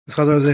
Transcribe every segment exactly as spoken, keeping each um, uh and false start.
In fact, the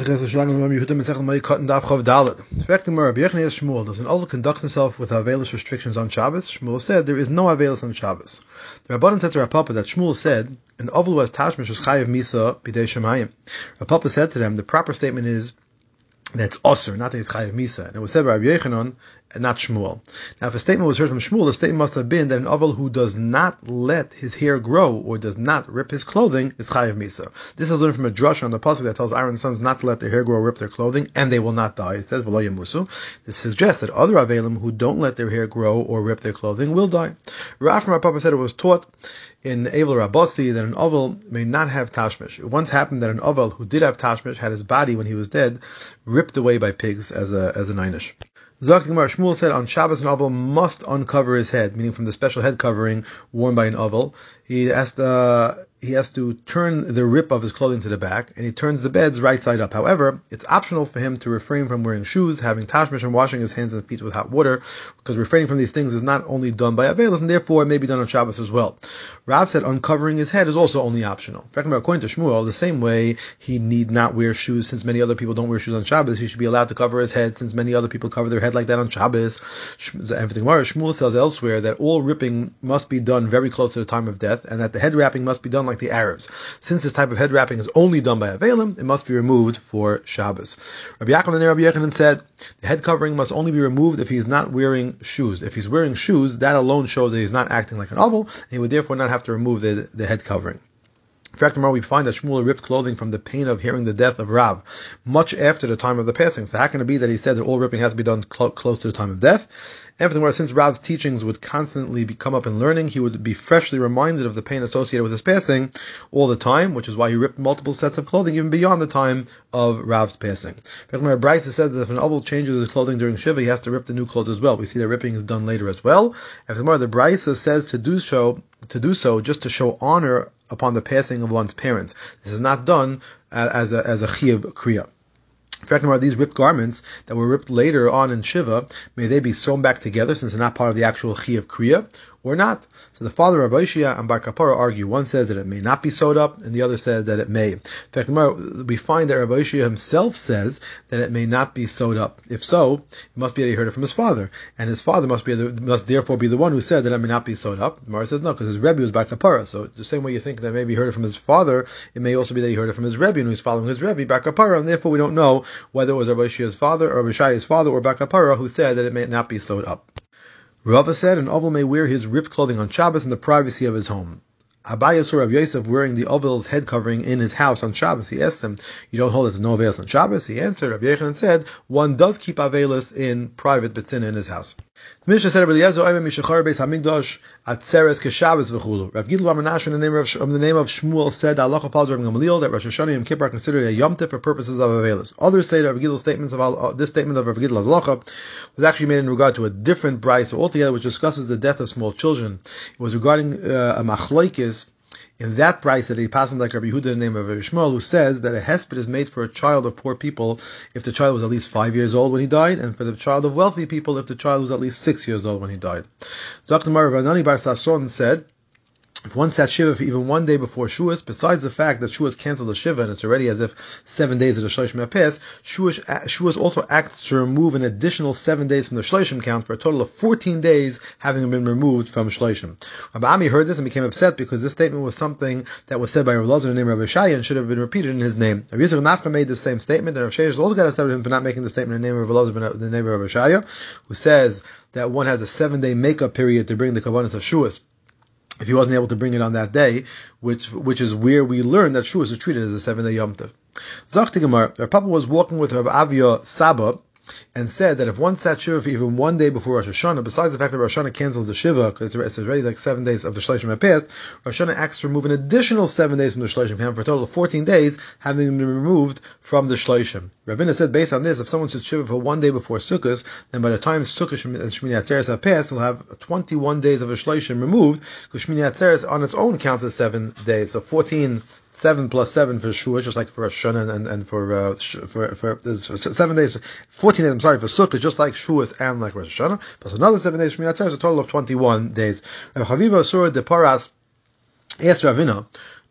Rabbi Shmuel, does an ovel conducts himself with Avelis restrictions on Shabbos? Shmuel said there is no Avelis on Shabbos. The Rabbanan said to Rav Papa that Shmuel said an ovel who has tashmish is chayiv misa b'dei shemayim. Rav Papa said to them the proper statement is that it's osur, not that it's chayiv misa. And it was said by Rabbi Yochanan and not Shmuel. Now, if a statement was heard from Shmuel, the statement must have been that an ovel who does not let his hair grow or does not rip his clothing is chayiv misa. This is learned from a drush on the pasuk that tells Aaron's sons not to let their hair grow or rip their clothing, and they will not die. It says v'lo yamusu. This suggests that other avelim who don't let their hair grow or rip their clothing will die. Rav from our Papa said it was taught in Eivel Rabasi that an ovel may not have tashmish. It once happened that an ovel who did have tashmish had his body when he was dead ripped away by pigs as a as a einish. Zok Gemara, Shmuel said on Shabbos an ovel must uncover his head, meaning from the special head covering worn by an ovel. He has to uh, he has to turn the rip of his clothing to the back, and he turns the beds right side up. However, it's optional for him to refrain from wearing shoes, having tashmish, and washing his hands and feet with hot water, because refraining from these things is not only done by Avelis, and therefore it may be done on Shabbos as well. Rav said uncovering his head is also only optional. In fact, according to Shmuel, the same way he need not wear shoes since many other people don't wear shoes on Shabbos, he should be allowed to cover his head since many other people cover their head like that on Shabbos. Everything more. Shmuel says elsewhere that all ripping must be done very close to the time of death, and that the head wrapping must be done like the Arabs. Since this type of head wrapping is only done by Avelim, it must be removed for Shabbos. Rabbi Yaakov and Rabbi Yochanan said the head covering must only be removed if he is not wearing shoes. If he's wearing shoes, that alone shows that he's not acting like an ovel, and he would therefore not have to remove the, the head covering. In fact, tomorrow we find that Shmuel ripped clothing from the pain of hearing the death of Rav, much after the time of the passing. So how can it be that he said that all ripping has to be done clo- close to the time of death? Everything where since Rav's teachings would constantly be come up in learning, he would be freshly reminded of the pain associated with his passing all the time, which is why he ripped multiple sets of clothing even beyond the time of Rav's passing. In fact, when Bryce said that if an ovel changes his clothing during Shiva, he has to rip the new clothes as well. We see that ripping is done later as well. And the Bryce says to do so, to do so just to show honor upon the passing of one's parents. This is not done as a as a chiyuv kriya. In fact, these ripped garments that were ripped later on in Shiva, may they be sewn back together since they're not part of the actual chiyuv kriya, or not? So the father of Rabbi Shia and Bar Kapara argue. One says that it may not be sewed up, and the other says that it may. In fact, we find that Rabbi Shia himself says that it may not be sewed up. If so, it must be that he heard it from his father, and his father must be the, must therefore be the one who said that it may not be sewed up. The Gemara says no, because his Rebbe was Bar Kapara. So the same way you think that maybe he heard it from his father, it may also be that he heard it from his Rebbe, and he's following his Rebbe Bar Kapara, and therefore we don't know whether it was Rabbi Shia's father or Rabbi Shia's father or Bar Kapara who said that it may not be sewed up. Rava said an ovel may wear his ripped clothing on Shabbos in the privacy of his home. Abaye saw Rabbi Yosef wearing the ovel's head covering in his house on Shabbos. He asked him, you don't hold it to no avelis on Shabbos? He answered, Rabbi Yochanan said, one does keep avelis in private betzina in his house. The Mishnah said, Rabbi Eliezer, Oimem Mishachar Beis Hamikdash Atzeres Keshabbos V'chulu. Rav Gidl Bar Menashe in the name of in the name of Shmuel said, Halacha follows Rabbi Gamaliel that Rosh Hashanah and Yom Kippur are considered a Yom Tov for purposes of avelis. Others say that Rabbi Gidl's statements of uh, this statement of Rabbi Gidl's halacha was actually made in regard to a different brayso altogether, which discusses the death of small children. It was regarding uh, a machlokes. In that price that he passed like Rabbi Yehuda in the name of Rabbi Shmuel, who says that a hesped is made for a child of poor people if the child was at least five years old when he died, and for the child of wealthy people if the child was at least six years old when he died. Zaktamar Ranani Bar Sasson said, if one sat Shiva for even one day before Shuas, besides the fact that Shuas cancels the Shiva and it's already as if seven days of the Shloshim have passed, Shuas, Shuas also acts to remove an additional seven days from the Shloshim count for a total of fourteen days having been removed from Shloshim. Rabbi Ami heard this and became upset because this statement was something that was said by Rabbi Lazar in the name of Rabbi Shaya and should have been repeated in his name. Rabbi Yisrael Nafka made the same statement, and Rabbi Shaya also got upset with him for not making the statement in the name of Rabbi Lazar in the name of Rabbi Shaya, who says that one has a seven-day makeup period to bring the Kavanas of Shuas if he wasn't able to bring it on that day, which which is where we learn that Shuas is treated as a seven-day Yom Tov. Zachti Gemara, Rav Papa was walking with Rav Avia Saba and said that if one sat Shiva for even one day before Rosh Hashanah, besides the fact that Rosh Hashanah cancels the Shiva, because it's already like seven days of the Shloshim have passed, Rosh Hashanah acts to remove an additional seven days from the Shloshim count for a total of fourteen days having been removed from the Shloshim. Ravina said, based on this, if someone sits Shiva for one day before Sukkot, then by the time Sukkot and Shmini Atzeres have passed, he'll have twenty-one days of the Shloshim removed, because Shmini Atzeres on its own counts as seven days. So fourteen Seven plus seven for Shuas, just like for Rosh Hashanah and, and for, uh, for, for, for seven days, fourteen days, I'm sorry, for Sukkot, just like Shuas and like Rosh Hashanah, plus another seven days for Shmini Atzeres, a total of twenty-one days. Rav Chaviva Surah de Paras asked Ravina,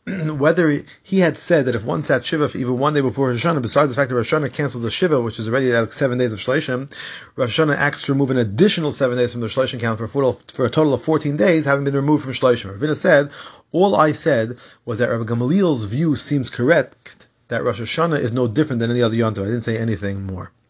whether he had said that if one sat Shiva for even one day before Rosh Hashanah, besides the fact that Rosh Hashanah cancels the Shiva, which is already like seven days of Shleishim, Rosh Hashanah acts to remove an additional seven days from the Shleishim count for a, total, for a total of fourteen days, having been removed from Shleishim. Ravina said, all I said was that Rabbi Gamaliel's view seems correct, that Rosh Hashanah is no different than any other Yom Tov. I didn't say anything more.